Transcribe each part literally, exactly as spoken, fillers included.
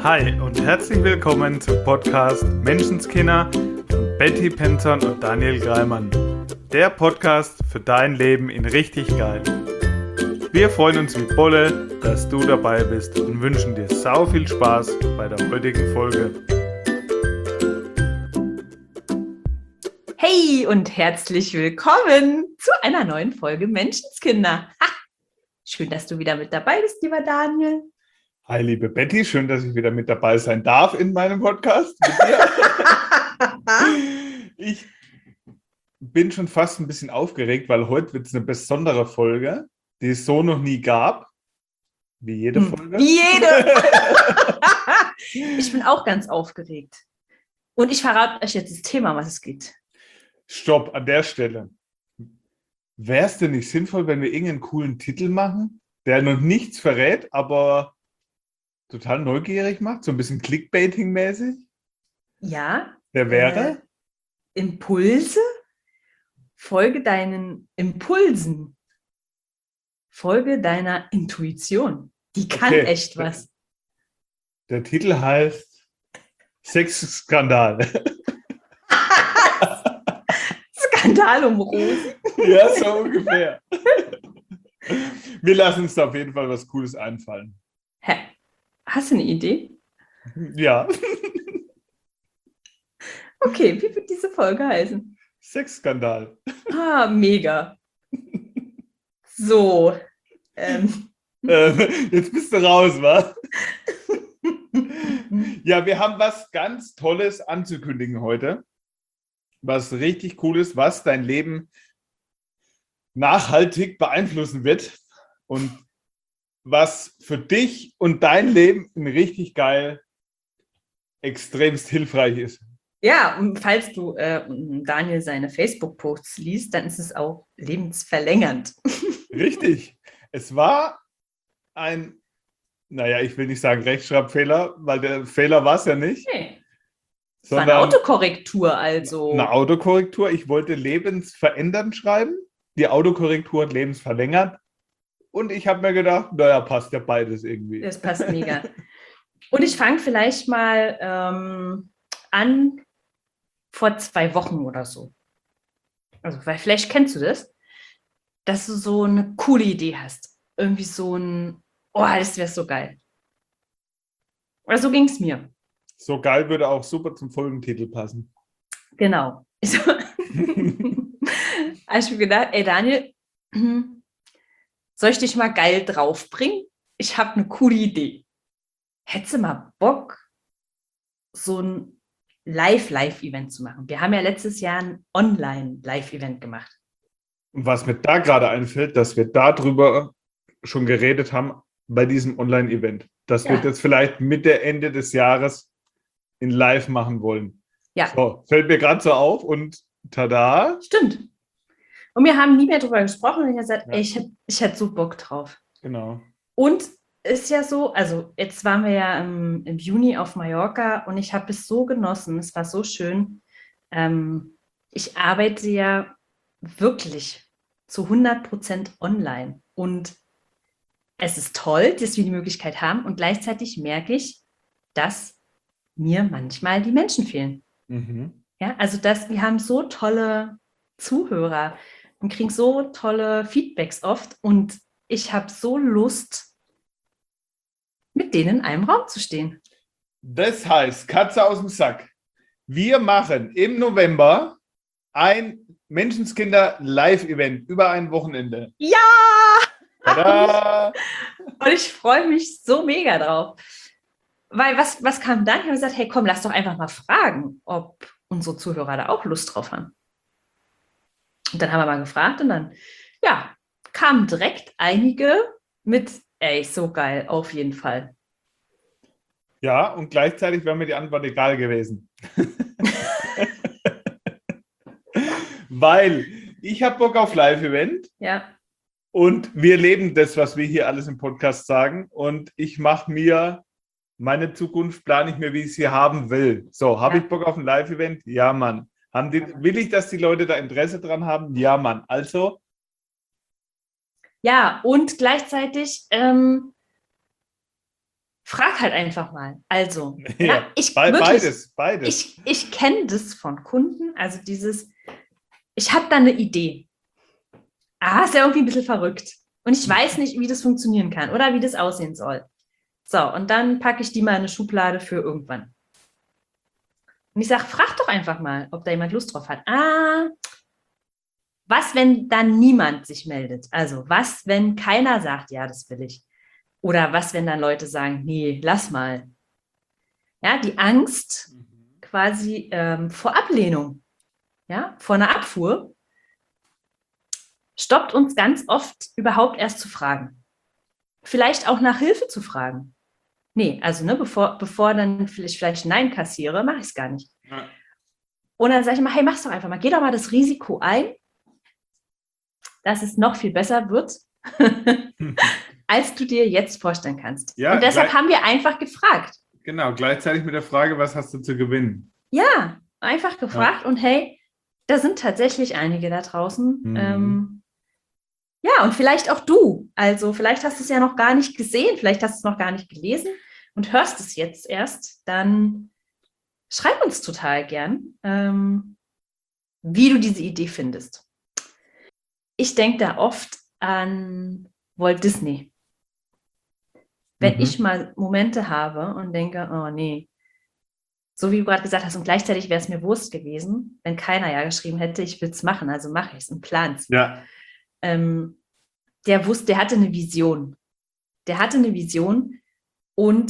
Hi und herzlich willkommen zum Podcast Menschenskinder von Betty Penton und Daniel Greimann. Der Podcast für dein Leben in richtig geil. Wir freuen uns wie Bolle, dass du dabei bist und wünschen dir sau viel Spaß bei der heutigen Folge. Hey und herzlich willkommen zu einer neuen Folge Menschenskinder. Ha! Schön, dass du wieder mit dabei bist, lieber Daniel. Hi liebe Betty, schön, dass ich wieder mit dabei sein darf in meinem Podcast mit dir. Ich bin schon fast ein bisschen aufgeregt, weil heute wird es eine besondere Folge, die es so noch nie gab. Wie jede Folge. Wie jede! Ich bin auch ganz aufgeregt. Und ich verrate euch jetzt das Thema, um was es geht. Stopp, an der Stelle. Wäre es denn nicht sinnvoll, wenn wir irgendeinen coolen Titel machen, der noch nichts verrät, aber total neugierig macht? So ein bisschen Clickbaiting-mäßig? Ja. Der wäre? Äh, Impulse? Folge deinen Impulsen. Folge deiner Intuition. Die kann Okay. echt was. Der Titel heißt Sexskandal. Skandal um Rosen. Ja, so ungefähr. Wir lassen uns da auf jeden Fall was Cooles einfallen. Hä? Hast du eine Idee? Ja. Okay, wie wird diese Folge heißen? Sexskandal. Ah, mega. So. Ähm. Ähm, jetzt bist du raus, wa? Ja, wir haben was ganz Tolles anzukündigen heute. Was richtig cool ist, was dein Leben nachhaltig beeinflussen wird und was für dich und dein Leben richtig geil, extremst hilfreich ist. Ja, und falls du äh, Daniel seine Facebook-Posts liest, dann ist es auch lebensverlängernd. Richtig. Es war ein, naja, ich will nicht sagen Rechtschreibfehler, weil der Fehler war es ja nicht. Nee. Es war eine Autokorrektur also. Eine Autokorrektur. Ich wollte lebensverändernd schreiben. Die Autokorrektur hat lebensverlängert. Und ich habe mir gedacht, naja, passt ja beides irgendwie. Das passt mega. Und ich fange vielleicht mal ähm, an vor zwei Wochen oder so. Also, weil vielleicht kennst du das, dass du so eine coole Idee hast. Irgendwie so ein, oh, das wäre so geil. Oder so ging es mir. So geil würde auch super zum Folgentitel passen. Genau. Also, habe ich mir gedacht, ey Daniel, soll ich dich mal geil draufbringen? Ich habe eine coole Idee. Hättest du mal Bock, so ein Live-Live-Event zu machen? Wir haben ja letztes Jahr ein Online-Live-Event gemacht. Und was mir da gerade einfällt, dass wir darüber schon geredet haben bei diesem Online-Event. Dass Ja. wir das vielleicht Mitte, Ende des Jahres in Live machen wollen. Ja. So, fällt mir gerade so auf und tada. Stimmt. Und wir haben nie mehr darüber gesprochen und ich habe gesagt, Ja. ey, ich, hätt- ich hätte so Bock drauf. Genau. Und ist ja so, also jetzt waren wir ja im, im Juni auf Mallorca und ich habe es so genossen, es war so schön. Ähm, ich arbeite ja wirklich zu hundert Prozent online und es ist toll, dass wir die Möglichkeit haben und gleichzeitig merke ich, dass mir manchmal die Menschen fehlen. Mhm. Ja, also das, wir haben so tolle Zuhörer und kriegen so tolle Feedbacks oft und ich habe so Lust, mit denen in einem Raum zu stehen. Das heißt, Katze aus dem Sack. Wir machen im November ein Menschenskinder-Live-Event über ein Wochenende. Ja! Tada! Und ich freue mich so mega drauf. Weil was, was kam dann? Ich habe gesagt, hey komm, lass doch einfach mal fragen, ob unsere Zuhörer da auch Lust drauf haben. Und dann haben wir mal gefragt und dann, ja, kamen direkt einige mit, ey, so geil, auf jeden Fall. Ja, und gleichzeitig wäre mir die Antwort egal gewesen. Weil ich habe Bock auf Live-Event Ja, und wir leben das, was wir hier alles im Podcast sagen. Und ich mache mir meine Zukunft, plane ich mir, wie ich sie haben will. So, habe Ja. ich Bock auf ein Live-Event? Ja, Mann. Haben die, will ich, dass die Leute da Interesse dran haben? Ja, Mann. Also, ja, und gleichzeitig ähm, frag halt einfach mal. Also, ja, Ja, ich be- wirklich, beides, beides. ich, ich kenne das von Kunden, also dieses, ich habe da eine Idee. Ah, ist ja irgendwie ein bisschen verrückt. Und ich weiß nicht, wie das funktionieren kann oder wie das aussehen soll. So, und dann packe ich die mal in eine Schublade für irgendwann. Und ich sage, frag doch einfach mal, ob da jemand Lust drauf hat. Ah, was, wenn dann niemand sich meldet? Also, was, wenn keiner sagt, ja, das will ich? Oder was, wenn dann Leute sagen, nee, lass mal. Ja, die Angst quasi ähm, vor Ablehnung, ja, vor einer Abfuhr, stoppt uns ganz oft überhaupt erst zu fragen. Vielleicht auch nach Hilfe zu fragen. Nee, also ne, bevor, bevor dann vielleicht, vielleicht Nein kassiere, mache ich es gar nicht. Ja. Und dann sage ich mal, hey, mach's doch einfach mal. Geh doch mal das Risiko ein, dass es noch viel besser wird, als du dir jetzt vorstellen kannst. Ja, und deshalb gleich- haben wir einfach gefragt. Genau, gleichzeitig mit der Frage, was hast du zu gewinnen? Ja, einfach gefragt. Und hey, da sind tatsächlich einige da draußen. Mhm. Ähm, ja, und vielleicht auch du. Also vielleicht hast du es ja noch gar nicht gesehen, vielleicht hast du es noch gar nicht gelesen und hörst es jetzt erst. Dann schreib uns total gern, ähm, wie du diese Idee findest. Ich denke da oft an Walt Disney. Wenn Mhm. ich mal Momente habe und denke, oh nee, so wie du gerade gesagt hast, und gleichzeitig wäre es mir Wurst gewesen, wenn keiner ja geschrieben hätte, ich will es machen, also mache ich es und plan es. Ja. Ähm, der wusste, der hatte eine Vision. Der hatte eine Vision und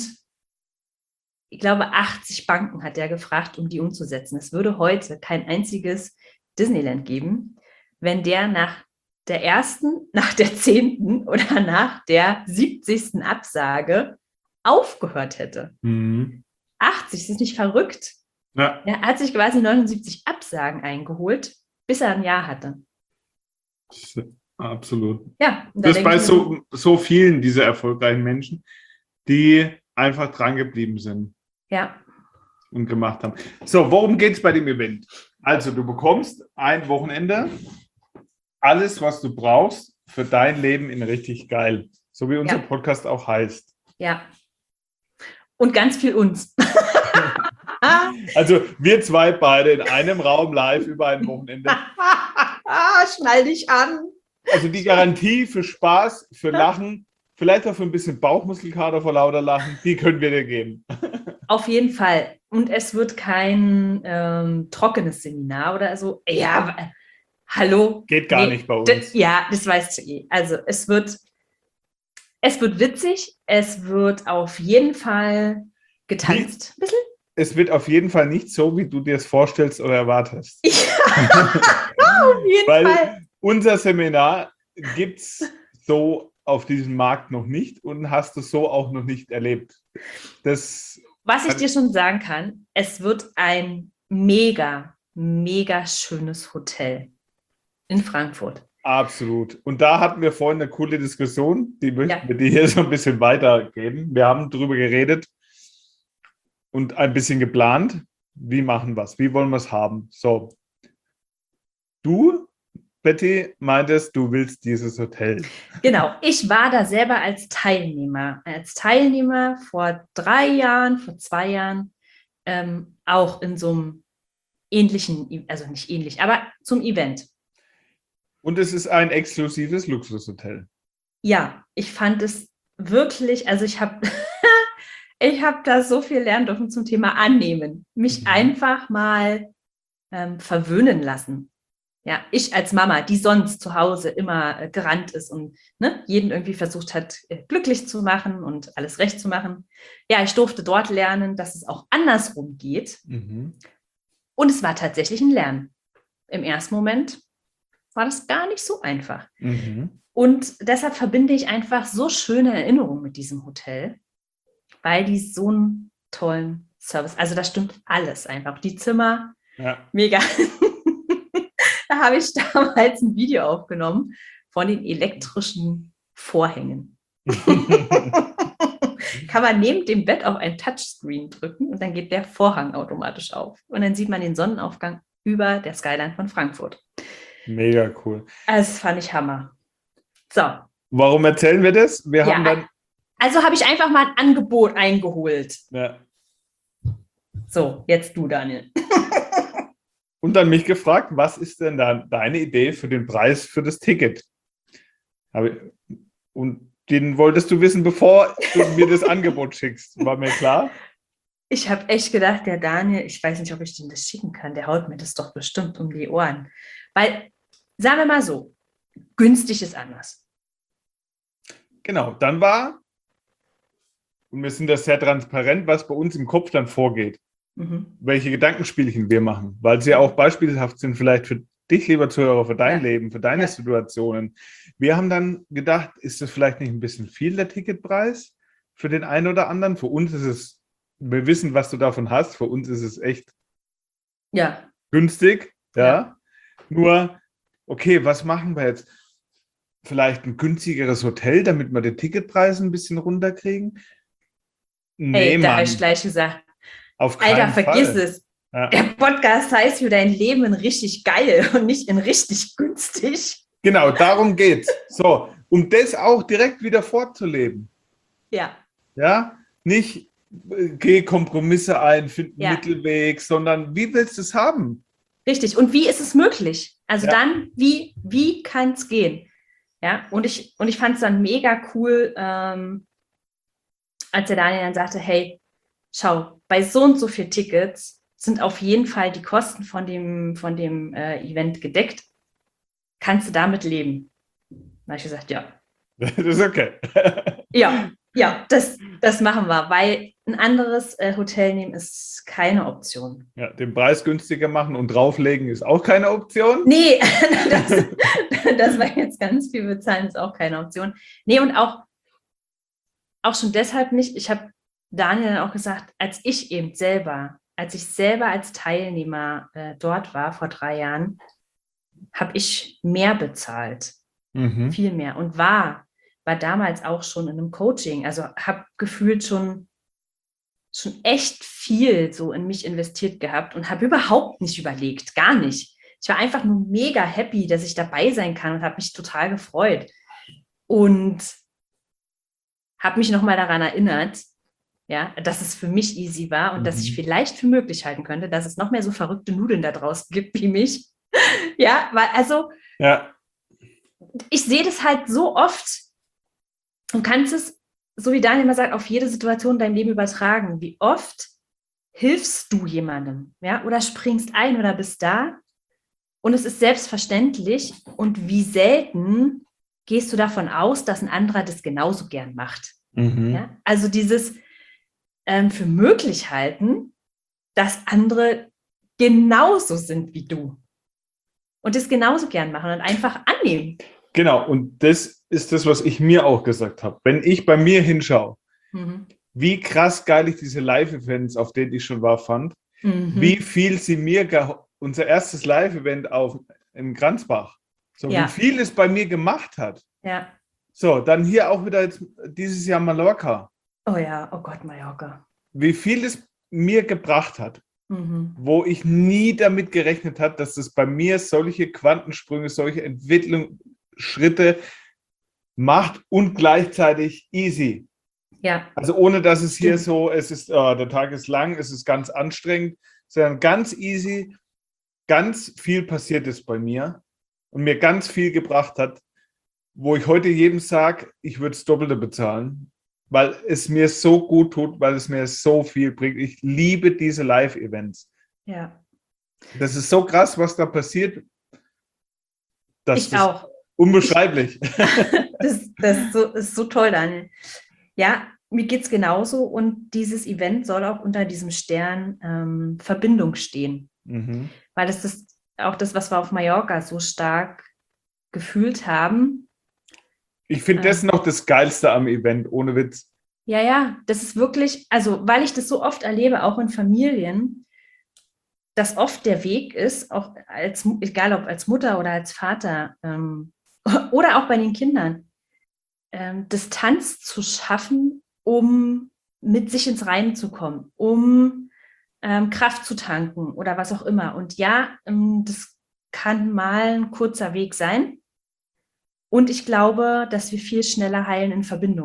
ich glaube, achtzig Banken hat er gefragt, um die umzusetzen. Es würde heute kein einziges Disneyland geben, wenn der nach der ersten, nach der zehnten oder nach der siebzigsten Absage aufgehört hätte. Mhm. achtzig, das ist nicht verrückt. Ja. Er hat sich quasi neunundsiebzig Absagen eingeholt, bis er ein Jahr hatte. Absolut. Ja, und da Das denke bei ich mir, so, so vielen dieser erfolgreichen Menschen, die einfach dran geblieben sind ja, und gemacht haben. So, worum geht es bei dem Event? Also, du bekommst ein Wochenende alles, was du brauchst für dein Leben in richtig geil. So wie unser Ja. Podcast auch heißt. ja. Und ganz viel uns. Also, wir zwei beide in einem Raum live über ein Wochenende. Schnall dich an. Also, die Garantie für Spaß, für Lachen, vielleicht auch für ein bisschen Bauchmuskelkater vor lauter Lachen, die können wir dir geben. Auf jeden Fall. Und es wird kein ähm, trockenes Seminar oder so. Ja, w- hallo. Geht gar Nee, nicht bei d- uns. Ja, das weißt du eh. Also es wird, es wird witzig. Es wird auf jeden Fall getanzt. Ein bisschen. Es wird auf jeden Fall nicht so, wie du dir es vorstellst oder erwartest. Auf jeden Weil Fall. unser Seminar gibt es so auf diesem Markt noch nicht und hast du so auch noch nicht erlebt. Das, Was ich dir schon sagen kann, es wird ein mega, mega schönes Hotel in Frankfurt. absolut. Und da hatten wir vorhin eine coole Diskussion, die möchten Ja. wir dir hier so ein bisschen weitergeben. Wir haben darüber geredet und ein bisschen geplant, wie machen wir es, wie wollen wir es haben. So, du, Betty, meintest, du willst dieses Hotel. Genau, ich war da selber als Teilnehmer, als Teilnehmer vor drei Jahren, vor zwei Jahren, ähm, auch in so einem ähnlichen, also nicht ähnlich, aber zum Event. Und es ist ein exklusives Luxushotel. Ja, ich fand es wirklich, also ich habe ich habe da so viel lernen dürfen zum Thema Annehmen, mich Mhm. einfach mal ähm, verwöhnen lassen. Ja, ich als Mama, die sonst zu Hause immer äh, gerannt ist und ne, jeden irgendwie versucht hat, äh, glücklich zu machen und alles recht zu machen. Ja, ich durfte dort lernen, dass es auch andersrum geht. Mhm. Und es war tatsächlich ein Lernen. Im ersten Moment war das gar nicht so einfach. Mhm. Und deshalb verbinde ich einfach so schöne Erinnerungen mit diesem Hotel, weil die so einen tollen Service, also da stimmt alles einfach. Die Zimmer, Ja. mega. Da habe ich damals ein Video aufgenommen von den elektrischen Vorhängen. Kann man neben dem Bett auf ein Touchscreen drücken und dann geht der Vorhang automatisch auf. Und dann sieht man den Sonnenaufgang über der Skyline von Frankfurt. Mega cool. Also das fand ich Hammer. So, Warum erzählen wir das? Wir Ja, haben dann Also habe ich einfach mal ein Angebot eingeholt. Ja. So, jetzt du, Daniel. Und dann mich gefragt, was ist denn da deine Idee für den Preis für das Ticket? Und den wolltest du wissen, bevor du mir das Angebot schickst. War mir klar? Ich habe echt gedacht, der Daniel, ich weiß nicht, ob ich den das schicken kann, der haut mir das doch bestimmt um die Ohren. Weil, sagen wir mal so, günstig ist anders. Genau, dann war, und wir sind da sehr transparent, was bei uns im Kopf dann vorgeht. Mhm. Welche Gedankenspielchen wir machen, weil sie ja auch beispielhaft sind, vielleicht für dich, lieber Zuhörer, für dein ja. Leben, für deine ja. Situationen. Wir haben dann gedacht, ist das vielleicht nicht ein bisschen viel, der Ticketpreis für den einen oder anderen? Für uns ist es, wir wissen, was du davon hast, für uns ist es echt ja. günstig. Ja. ja. Nur, okay, was machen wir jetzt? Vielleicht ein günstigeres Hotel, damit wir den Ticketpreis ein bisschen runterkriegen? Nee, hey, da habe ich gleich gesagt, auf keinen Alter, vergiss Fall. es. Ja. Der Podcast heißt für dein Leben in richtig geil und nicht in richtig günstig. Genau, darum geht's. So, um das auch direkt wieder fortzuleben. Ja. Ja, nicht äh, geh Kompromisse ein, find einen ja. Mittelweg, sondern wie willst du es haben? Richtig. Und wie ist es möglich? Also ja. dann, wie, wie kann es gehen? Ja, und ich, und ich fand es dann mega cool, ähm, als der Daniel dann sagte, hey, schau, bei so und so viel Tickets sind auf jeden Fall die Kosten von dem, von dem äh, Event gedeckt. Kannst du damit leben? Da habe ich gesagt, ja. Das ist okay. ja, ja, das, das machen wir, weil ein anderes äh, Hotel nehmen ist keine Option. Ja, den Preis günstiger machen und drauflegen ist auch keine Option? Nee, das, das war jetzt ganz viel bezahlen, ist auch keine Option. Nee, und auch, auch schon deshalb nicht, ich habe Daniel dann auch gesagt, als ich eben selber, als ich selber als Teilnehmer äh, dort war vor drei Jahren, habe ich mehr bezahlt, mhm. viel mehr und war, war damals auch schon in einem Coaching, also habe gefühlt schon, schon echt viel so in mich investiert gehabt und habe überhaupt nicht überlegt, gar nicht. Ich war einfach nur mega happy, dass ich dabei sein kann und habe mich total gefreut und habe mich nochmal daran erinnert, ja, dass es für mich easy war und mhm. dass ich vielleicht für möglich halten könnte, dass es noch mehr so verrückte Nudeln da draußen gibt wie mich. Ja, weil also ja. ich sehe das halt so oft und kannst es, so wie Daniel immer sagt, auf jede Situation in deinem Leben übertragen. Wie oft hilfst du jemandem, ja, oder springst ein oder bist da und es ist selbstverständlich und wie selten gehst du davon aus, dass ein anderer das genauso gern macht. Mhm. Ja? Also dieses ähm, für möglich halten, dass andere genauso sind wie du. Und das genauso gern machen und einfach annehmen. Genau, und das ist das, was ich mir auch gesagt habe. Wenn ich bei mir hinschaue, mhm. wie krass geil ich diese Live-Events, auf denen ich schon war, fand, mhm. wie viel sie mir, unser erstes Live-Event auf in Gransbach, so ja. wie viel es bei mir gemacht hat. Ja. So, dann hier auch wieder jetzt dieses Jahr Mallorca. Oh ja, oh Gott, Mallorca. Wie viel es mir gebracht hat. Mhm. Wo ich nie damit gerechnet habe, dass es bei mir solche Quantensprünge, solche Entwicklungsschritte macht und gleichzeitig easy. Ja. Also ohne, dass es hier so, es ist, oh, der Tag ist lang, es ist ganz anstrengend, sondern ganz easy, ganz viel passiert ist bei mir und mir ganz viel gebracht hat, wo ich heute jedem sage, ich würde das Doppelte bezahlen, weil es mir so gut tut, weil es mir so viel bringt. Ich liebe diese Live-Events. Ja. Das ist so krass, was da passiert. Das ich ist auch. Unbeschreiblich. Ich, das das ist, so, ist so toll, Daniel. Ja, mir geht es genauso und dieses Event soll auch unter diesem Stern ähm, Verbindung stehen. Mhm. Weil das ist auch das, was wir auf Mallorca so stark gefühlt haben. Ich finde das noch das Geilste am Event, ohne Witz. Ja, ja, das ist wirklich, also weil ich das so oft erlebe, auch in Familien, dass oft der Weg ist, auch als, egal ob als Mutter oder als Vater ähm, oder auch bei den Kindern, ähm, Distanz zu schaffen, um mit sich ins Reine zu kommen, um ähm, Kraft zu tanken oder was auch immer. Und ja, ähm, das kann mal ein kurzer Weg sein. Und ich glaube, dass wir viel schneller heilen in Verbindung.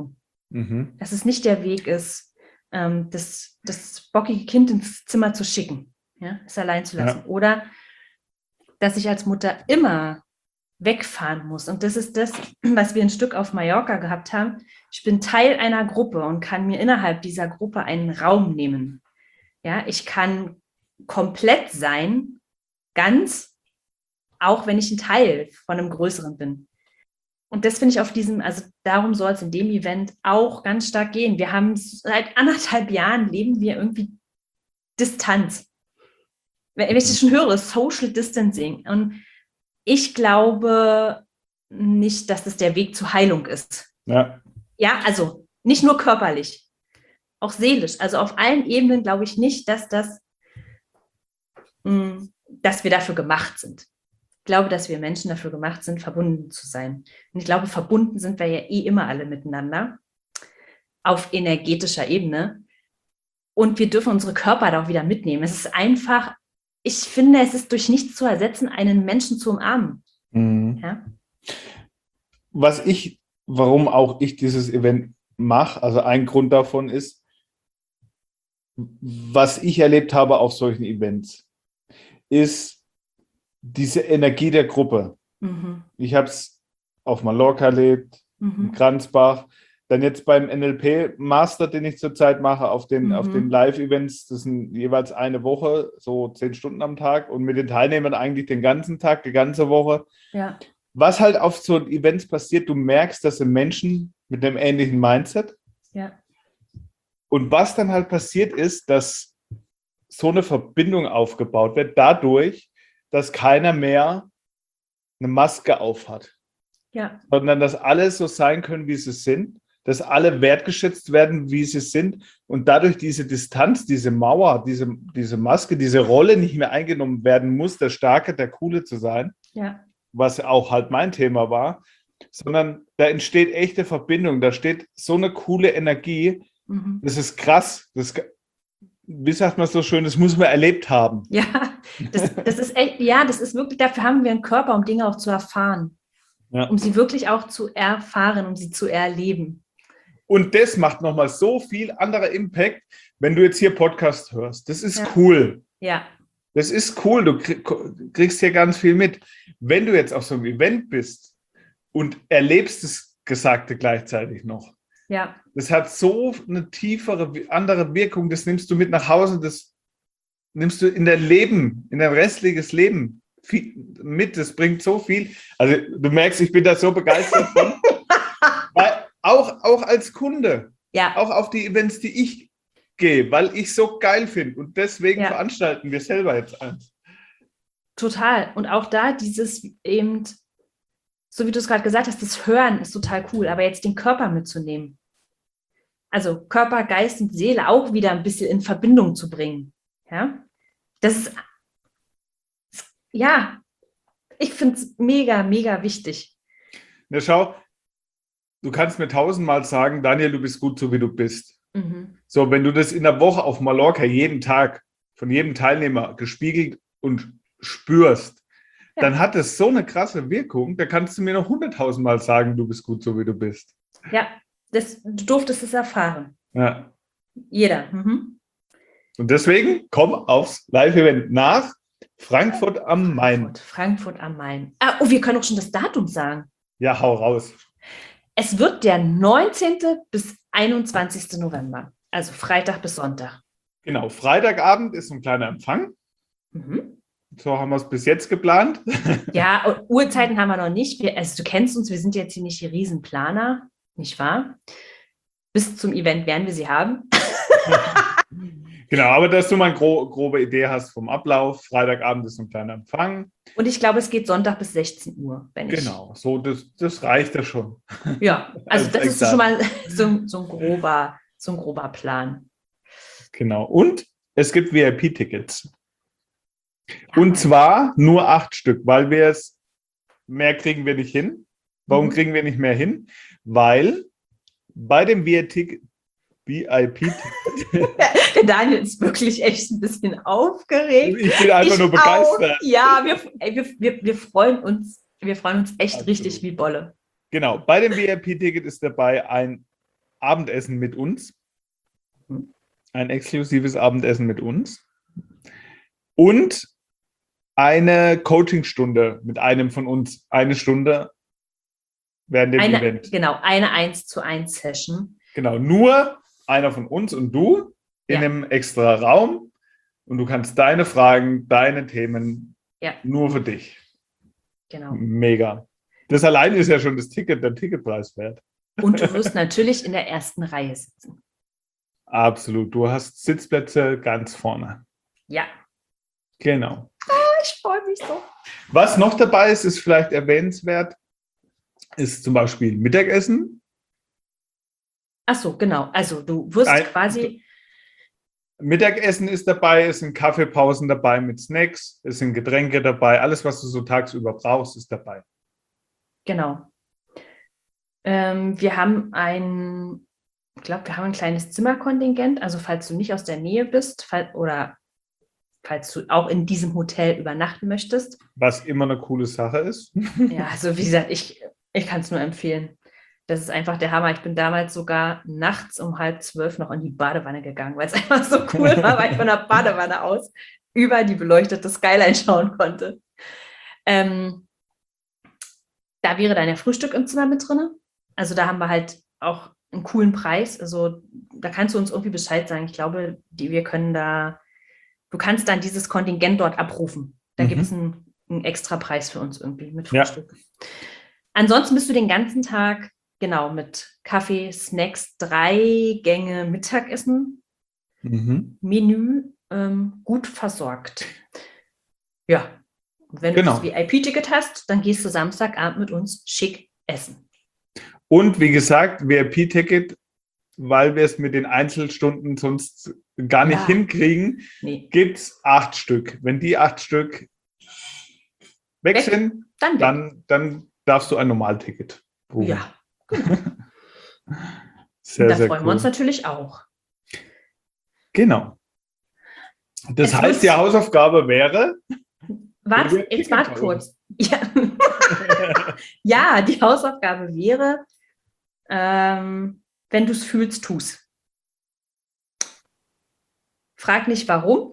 Mhm. Dass es nicht der Weg ist, ähm, das, das bockige Kind ins Zimmer zu schicken, ja, es allein zu lassen. Ja. Oder dass ich als Mutter immer wegfahren muss. Und das ist das, was wir ein Stück auf Mallorca gehabt haben. Ich bin Teil einer Gruppe und kann mir innerhalb dieser Gruppe einen Raum nehmen. Ja, ich kann komplett sein, ganz, auch wenn ich ein Teil von einem Größeren bin. Und das finde ich auf diesem, also darum soll es in dem Event auch ganz stark gehen. Wir haben seit anderthalb Jahren leben wir irgendwie Distanz. Wenn ich das schon höre, Social Distancing. Und ich glaube nicht, dass das der Weg zur Heilung ist. Ja. Ja, also nicht nur körperlich, auch seelisch. Also auf allen Ebenen glaube ich nicht, dass das, mh, dass wir dafür gemacht sind. Ich glaube, dass wir Menschen dafür gemacht sind, verbunden zu sein. Und ich glaube, verbunden sind wir ja eh immer alle miteinander auf energetischer Ebene. Und wir dürfen unsere Körper da auch wieder mitnehmen. Es ist einfach, ich finde, es ist durch nichts zu ersetzen, einen Menschen zu umarmen. Mhm. Ja? Was ich, warum auch ich dieses Event mache, also ein Grund davon ist, was ich erlebt habe auf solchen Events, ist diese Energie der Gruppe. Mhm. Ich habe es auf Mallorca erlebt, Mhm. in Kranzbach, dann jetzt beim N L P-Master, den ich zurzeit mache, auf den, Mhm. auf den Live-Events, das sind jeweils eine Woche, so zehn Stunden am Tag und mit den Teilnehmern eigentlich den ganzen Tag, die ganze Woche. Ja. Was halt auf so Events passiert, du merkst, das sind Menschen mit einem ähnlichen Mindset. Ja. Und was dann halt passiert ist, dass so eine Verbindung aufgebaut wird, dadurch, dass keiner mehr eine Maske aufhat, Ja. sondern dass alle so sein können, wie sie sind, dass alle wertgeschätzt werden, wie sie sind und dadurch diese Distanz, diese Mauer, diese, diese Maske, diese Rolle nicht mehr eingenommen werden muss, der Starke, der Coole zu sein, Ja. was auch halt mein Thema war, sondern da entsteht echte Verbindung, da steht so eine coole Energie, Mhm. das ist krass, das, wie sagt man so schön, das muss man erlebt haben. Ja, das, das ist echt, ja, das ist wirklich, dafür haben wir einen Körper, um Dinge auch zu erfahren. Ja. Um sie wirklich auch zu erfahren, um sie zu erleben. Und das macht nochmal so viel anderer Impact, wenn du jetzt hier Podcast hörst. Das ist Ja. cool. Ja. Das ist cool. Du kriegst hier ganz viel mit. Wenn du jetzt auf so einem Event bist und erlebst das Gesagte gleichzeitig noch, Ja. das hat so eine tiefere, andere Wirkung. Das nimmst du mit nach Hause, das nimmst du in dein Leben, in dein restliches Leben mit. Das bringt so viel. Also du merkst, ich bin da so begeistert von. Weil auch, auch als Kunde, Ja. auch auf die Events, die ich gehe, weil ich so geil finde. Und deswegen Ja. veranstalten wir selber jetzt eins. Total. Und auch da dieses eben, so wie du es gerade gesagt hast, das Hören ist total cool, aber jetzt den Körper mitzunehmen. Also Körper, Geist und Seele auch wieder ein bisschen in Verbindung zu bringen. Ja, das ist, ja, ich finde es mega, mega wichtig. Na schau, du kannst mir tausendmal sagen, Daniel, du bist gut so, wie du bist. Mhm. So, wenn du das in der Woche auf Mallorca jeden Tag von jedem Teilnehmer gespiegelt und spürst, Ja. dann hat es so eine krasse Wirkung, da kannst du mir noch hunderttausendmal sagen, du bist gut so, wie du bist. Ja, das, du durftest es erfahren. Ja. Jeder. Mhm. Und deswegen komm aufs Live-Event nach Frankfurt am Main. Frankfurt, Frankfurt am Main. Ah, oh, wir können auch schon das Datum sagen. Ja, hau raus. Es wird der neunzehnten bis einundzwanzigsten November, also Freitag bis Sonntag. Genau, Freitagabend ist ein kleiner Empfang. Mhm. So haben wir es bis jetzt geplant. Ja, und Uhrzeiten haben wir noch nicht. Wir, also du kennst uns, wir sind jetzt hier nicht die Riesenplaner, nicht wahr? Bis zum Event werden wir sie haben. Genau, aber dass du mal eine gro grobe Idee hast vom Ablauf. Freitagabend ist ein kleiner Empfang. Und ich glaube, es geht Sonntag bis sechzehn Uhr. Wenn Genau, so das, das reicht ja schon. Ich, ja, also Als das ist Examen. schon mal so, so, ein grober, so ein grober Plan. Genau, und es gibt V I P-Tickets. Ja, Und zwar nur acht Stück, weil wir es, mehr kriegen wir nicht hin. Warum Mhm. kriegen wir nicht mehr hin? Weil bei dem V I P-Ticket, Der Daniel ist wirklich echt ein bisschen aufgeregt. ich bin einfach Ich nur begeistert. Auch. Ja, wir, ey, wir, wir, wir freuen uns, wir freuen uns echt Absolut. richtig wie Bolle. Genau, bei dem V I P-Ticket ist dabei ein Abendessen mit uns. Ein exklusives Abendessen mit uns. Und eine Coachingstunde mit einem von uns. Eine Stunde während dem Eine, Event. genau, eine eins zu eins Session. Genau, nur einer von uns und du in Ja. einem extra Raum. Und du kannst deine Fragen, deine Themen Ja. nur für dich. Genau. Mega. Das allein ist ja schon das Ticket, der Ticketpreis wert. Und du wirst natürlich in der ersten Reihe sitzen. Absolut. Du hast Sitzplätze ganz vorne. Ja. Genau. Ich freue mich so. Was noch dabei ist, ist vielleicht erwähnenswert, ist zum Beispiel Mittagessen. Ach so, genau. Also du wirst Ein, quasi... Mittagessen ist dabei, es sind Kaffeepausen dabei mit Snacks, es sind Getränke dabei, alles, was du so tagsüber brauchst, ist dabei. Genau. Ähm, wir haben ein, ich glaube, wir haben ein kleines Zimmerkontingent. Also falls du nicht aus der Nähe bist fall, oder falls du auch in diesem Hotel übernachten möchtest. Was immer eine coole Sache ist. Ja, also wie gesagt, ich, ich kann es nur empfehlen. Das ist einfach der Hammer. Ich bin damals sogar nachts um halb zwölf noch in die Badewanne gegangen, weil es einfach so cool war, weil ich von der Badewanne aus über die beleuchtete Skyline schauen konnte. Ähm, da wäre dann ja Frühstück im Zimmer mit drin. Also da haben wir halt auch einen coolen Preis. Also da kannst du uns irgendwie Bescheid sagen. Ich glaube, die, wir können da, du kannst dann dieses Kontingent dort abrufen. Da mhm. gibt es einen, einen extra Preis für uns irgendwie mit Frühstück. Ja. Ansonsten bist du den ganzen Tag genau mit Kaffee, Snacks, drei Gänge Mittagessen, mhm. Menü ähm, gut versorgt. Ja, wenn genau. du das V I P-Ticket hast, dann gehst du Samstagabend mit uns schick essen. Und wie gesagt, V I P-Ticket, weil wir es mit den Einzelstunden sonst gar nicht ja. hinkriegen, nee. gibt es acht Stück. Wenn die acht Stück weg, weg. sind, dann, weg. dann, dann darfst du ein Normalticket buchen. Ja, genau. sehr, da sehr freuen cool. wir uns natürlich auch. Genau. Das es heißt, die Hausaufgabe wäre... Warte, jetzt warte kurz. Ja. ja, die Hausaufgabe wäre, ähm, wenn du es fühlst, tu's. Frag nicht warum.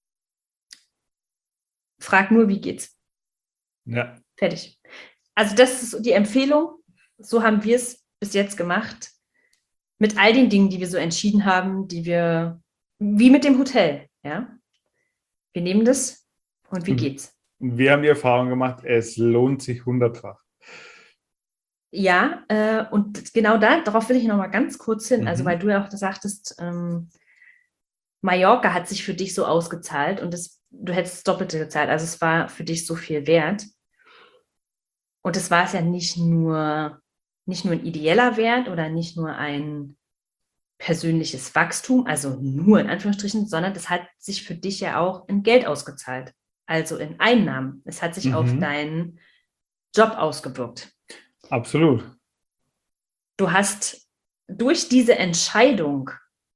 Frag nur, wie geht's. Ja. Fertig. Also das ist die Empfehlung. So haben wir es bis jetzt gemacht. Mit all den Dingen, die wir so entschieden haben, die wir, wie mit dem Hotel, ja. Wir nehmen das und wie mhm. geht's? Wir haben die Erfahrung gemacht, es lohnt sich hundertfach. Ja, äh, und genau da, darauf will ich noch mal ganz kurz hin, mhm. also weil du ja auch sagtest, ähm, Mallorca hat sich für dich so ausgezahlt und das, du hättest das Doppelte gezahlt, also es war für dich so viel wert. Und es war es ja nicht nur, nicht nur ein ideeller Wert oder nicht nur ein persönliches Wachstum, also nur in Anführungsstrichen, sondern das hat sich für dich ja auch in Geld ausgezahlt. Also in Einnahmen. Es hat sich mhm. auf deinen Job ausgewirkt. Absolut. Du hast durch diese Entscheidung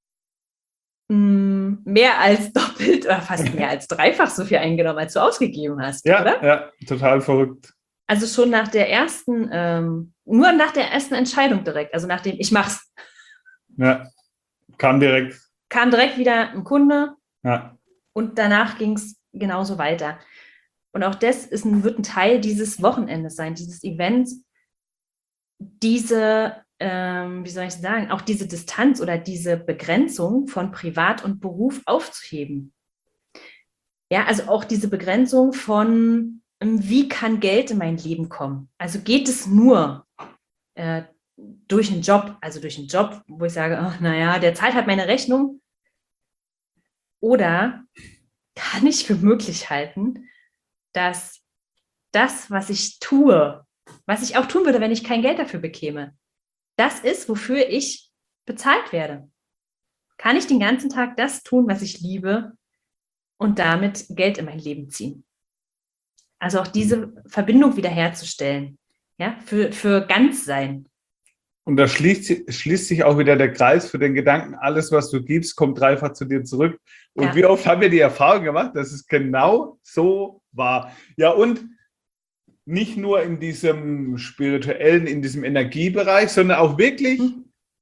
mh, mehr als doppelt oder fast mehr als dreifach so viel eingenommen, als du ausgegeben hast, ja, oder? Ja, total verrückt. Also schon nach der ersten, ähm, nur nach der ersten Entscheidung direkt, also nach dem ich mach's. Ja, kam direkt. Kam direkt wieder ein Kunde ja. und danach ging es genauso weiter. Und auch das ist ein, wird ein Teil dieses Wochenendes sein, dieses Events, diese, ähm, wie soll ich sagen, auch diese Distanz oder diese Begrenzung von Privat und Beruf aufzuheben. Ja, also auch diese Begrenzung von, wie kann Geld in mein Leben kommen? Also geht es nur äh, durch einen Job, also durch einen Job, wo ich sage, oh, naja, der zahlt halt meine Rechnung. Oder kann ich für möglich halten, dass das, was ich tue, was ich auch tun würde, wenn ich kein Geld dafür bekäme, das ist, wofür ich bezahlt werde. Kann ich den ganzen Tag das tun, was ich liebe und damit Geld in mein Leben ziehen? Also auch diese Verbindung wiederherzustellen, ja, für, für Ganzsein. Und da schließt, schließt sich auch wieder der Kreis für den Gedanken, alles, was du gibst, kommt dreifach zu dir zurück. Und ja. wie oft haben wir die Erfahrung gemacht, dass es genau so war. Ja, und nicht nur in diesem spirituellen, in diesem Energiebereich, sondern auch wirklich, mhm.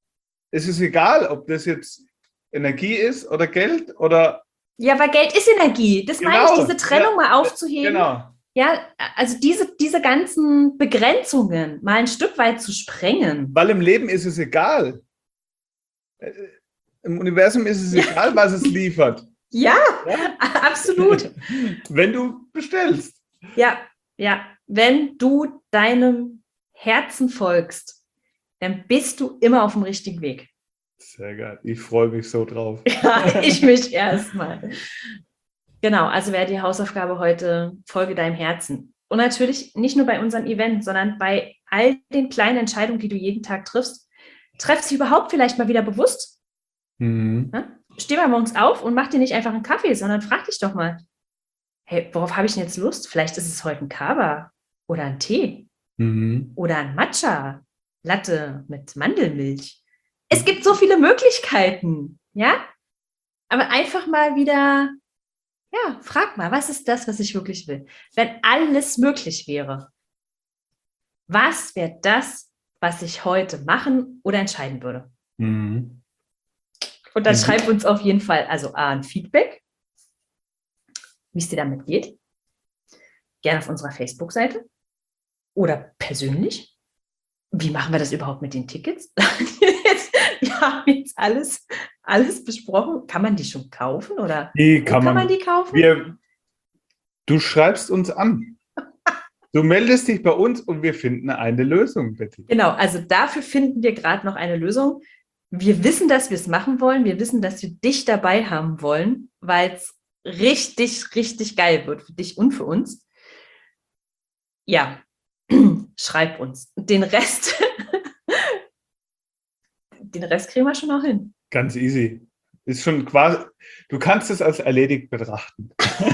es ist egal, ob das jetzt Energie ist oder Geld oder... Ja, weil Geld ist Energie. Das Genau. meine ich, diese Trennung Ja, mal aufzuheben. Genau. Ja, also diese, diese ganzen Begrenzungen mal ein Stück weit zu sprengen. Weil im Leben ist es egal. Äh, Im Universum ist es Ja. egal, was es liefert. Ja, Ja? absolut. Wenn du bestellst. Ja, ja. Wenn du deinem Herzen folgst, dann bist du immer auf dem richtigen Weg. Sehr geil. Ich freue mich so drauf. Ja, ich mich erstmal. Genau, also wäre die Hausaufgabe heute, folge deinem Herzen. Und natürlich nicht nur bei unserem Event, sondern bei all den kleinen Entscheidungen, die du jeden Tag triffst. Treff sie überhaupt vielleicht mal wieder bewusst. Mhm. Ja? Steh mal morgens auf und mach dir nicht einfach einen Kaffee, sondern frag dich doch mal, hey, worauf habe ich denn jetzt Lust? Vielleicht ist es heute ein Kava oder ein Tee Mhm. oder ein Matcha, Latte mit Mandelmilch. Es gibt so viele Möglichkeiten, ja? Aber einfach mal wieder, ja, frag mal, was ist das, was ich wirklich will? Wenn alles möglich wäre, was wäre das, was ich heute machen oder entscheiden würde? Mhm. Und dann Mhm. schreib uns auf jeden Fall, also A, ein Feedback, wie es dir damit geht. Gerne auf unserer Facebook-Seite oder persönlich. Wie machen wir das überhaupt mit den Tickets? Wir haben jetzt alles, alles besprochen. Kann man die schon kaufen oder Die wo kann man, man die kaufen? wir, du schreibst uns an. Du meldest dich bei uns und wir finden eine Lösung, Betty. Genau, also dafür finden wir gerade noch eine Lösung. Wir wissen, dass wir es machen wollen. Wir wissen, dass wir dich dabei haben wollen, weil es richtig, richtig geil wird für dich und für uns. Ja, schreib uns. Den Rest, den Rest kriegen wir schon noch hin. Ganz easy. Ist schon quasi, du kannst es als erledigt betrachten.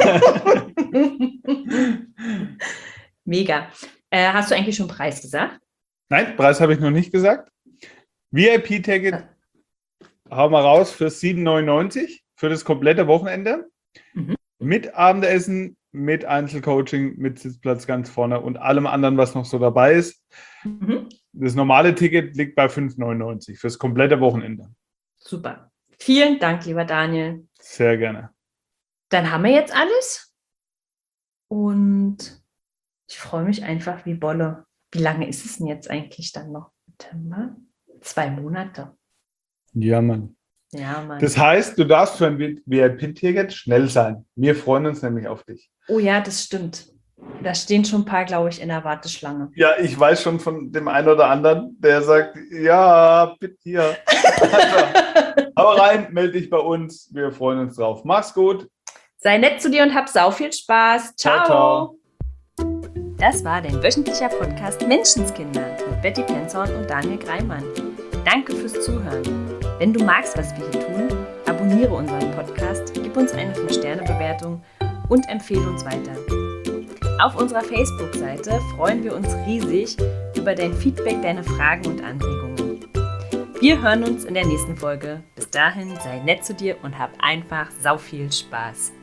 Mega. Äh, hast du eigentlich schon Preis gesagt? Nein, Preis habe ich noch nicht gesagt. V I P-Ticket hauen wir raus für sieben neunundneunzig für das komplette Wochenende. Mhm. Mit Abendessen, mit Einzelcoaching, mit Sitzplatz ganz vorne und allem anderen, was noch so dabei ist. Mhm. Das normale Ticket liegt bei fünf neunundneunzig für das komplette Wochenende. Super. Vielen Dank, lieber Daniel. Sehr gerne. Dann haben wir jetzt alles. Und ich freue mich einfach wie Bolle. Wie lange ist es denn jetzt eigentlich dann noch? September? Zwei Monate. Ja, Mann. Ja, Mann. Das heißt, du darfst für ein V I P-Ticket schnell sein. Wir freuen uns nämlich auf dich. Oh ja, das stimmt. Da stehen schon ein paar, glaube ich, in der Warteschlange. Ja, ich weiß schon von dem einen oder anderen, der sagt, ja, bitte hier. Also, hau rein, melde dich bei uns. Wir freuen uns drauf. Mach's gut. Sei nett zu dir und hab sau viel Spaß. Ciao. Ciao, Das war dein wöchentlicher Podcast Menschenskinder mit Betty Penzorn und Daniel Greimann. Danke fürs Zuhören. Wenn du magst, was wir hier tun, abonniere unseren Podcast, gib uns eine fünf Sterne Bewertung und empfehle uns weiter. Auf unserer Facebook-Seite freuen wir uns riesig über dein Feedback, deine Fragen und Anregungen. Wir hören uns in der nächsten Folge. Bis dahin, sei nett zu dir und hab einfach sau viel Spaß.